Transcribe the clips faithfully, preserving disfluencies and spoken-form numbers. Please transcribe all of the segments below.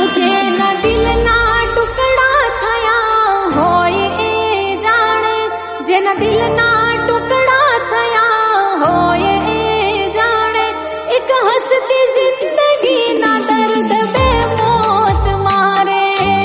જેના દિલના ટુકડા થયા હોય એ જાણે, જેના દિલના ટુકડા થયા હોય એ જાણે, એક હસતી જિંદગીના દર્દ બે મોત મારે.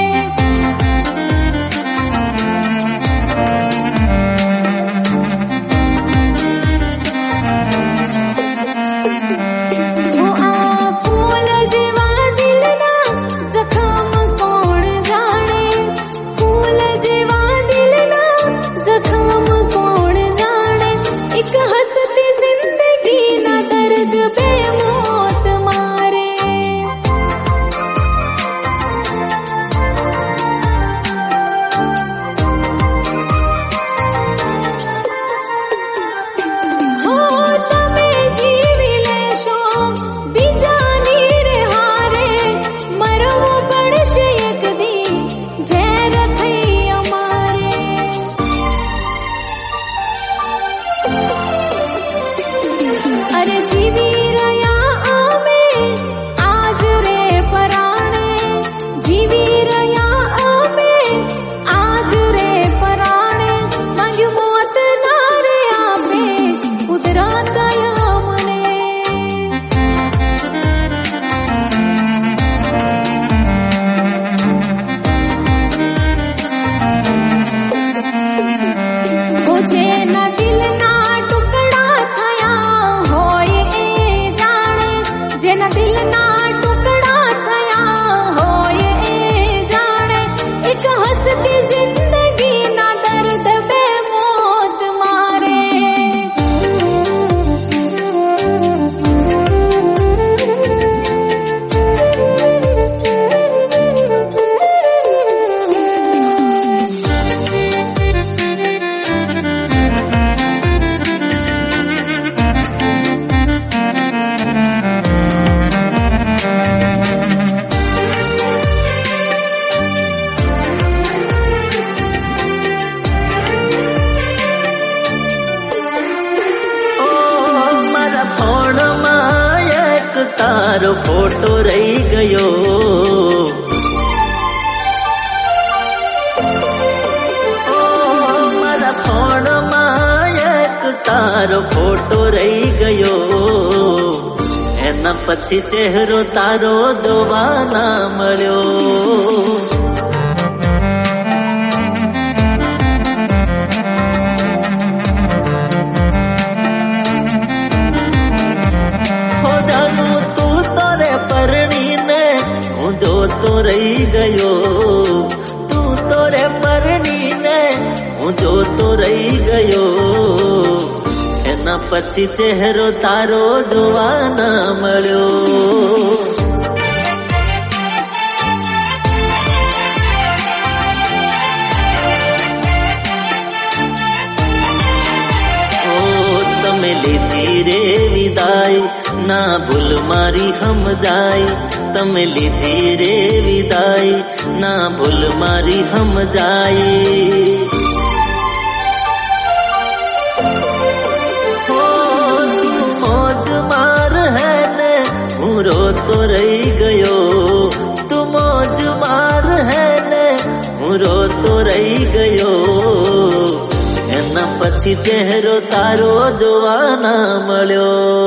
જેના દિલના ટુકડા થયા હોય એ જાણે, જેના દિલના ટુકડા થયા હોય એ જાણે, એક હસતી જિંદગીના દર્દ બે મોત મારે. તારો ફોટો રહી ગયો, ઓ મારા ફોનમાં એક તારો ફોટો રહી ગયો, એના પછી ચહેરો તારો જોવા ના મળ્યો. જોતો રહી ગયો, તું તો રે પરણીને હું જોતો રહી ગયો, એના પછી ચહેરો તારો જોવા ના મળ્યો. તમે લીધી રે વિદાય, ના ભૂલ મારી સમજાય, તમે લીધી રે વિદાય, ના ભૂલ મારી સમજાય. હો તું મોજ માર હે ને હું રોતો રહી ગયો, તું મોજ માર હે ને હું રોતો રહી ગયો, એના પછી ચહેરો તારો જોવા ના મળ્યો.